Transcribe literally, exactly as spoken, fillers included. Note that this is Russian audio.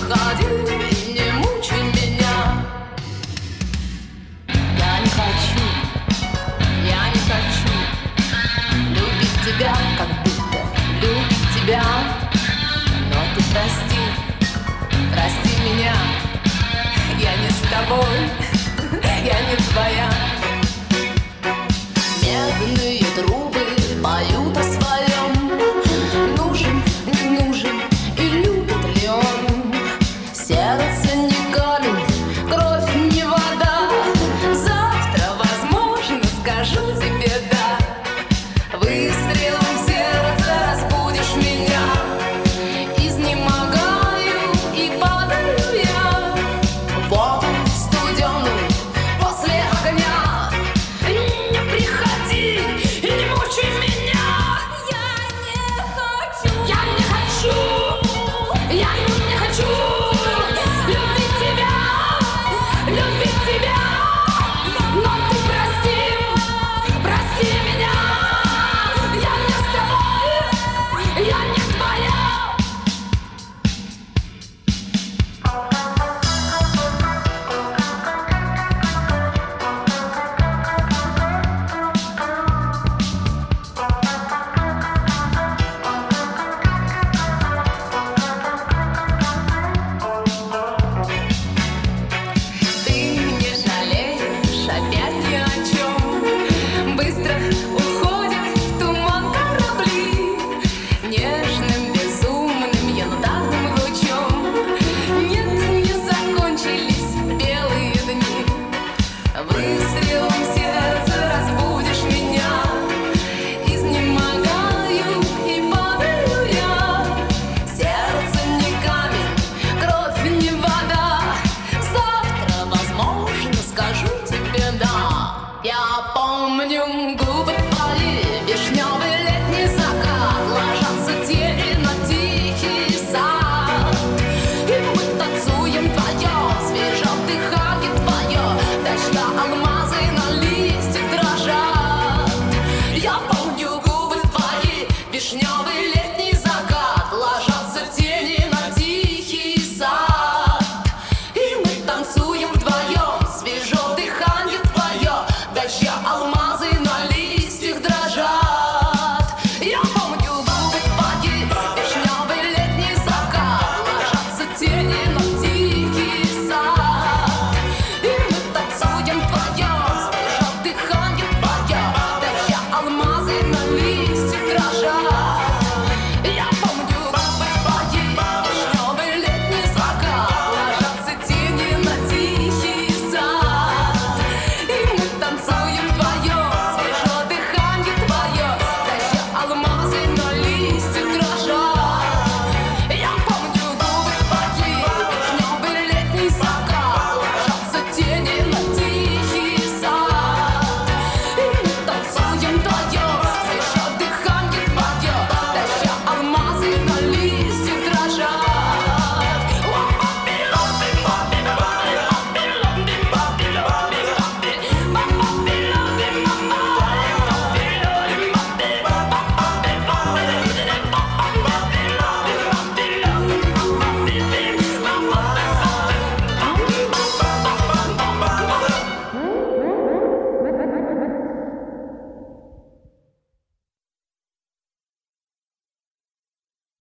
приходи и не мучай меня. Я не хочу, я не хочу любить тебя, как будто любить тебя. Но ты прости, прости меня, я не с тобой, я не твоя. Медные трубы поют о своем. Нужен, не нужен и любит ли он? Сердце не камень, кровь не вода. Завтра, возможно, скажу тебе да. Выстрелом в сердце разбудишь меня. Изнемогаю и падаю я в воду студеную после огня. Не приходи и не мучай меня. Я не хочу, я не хочу, я не хочу.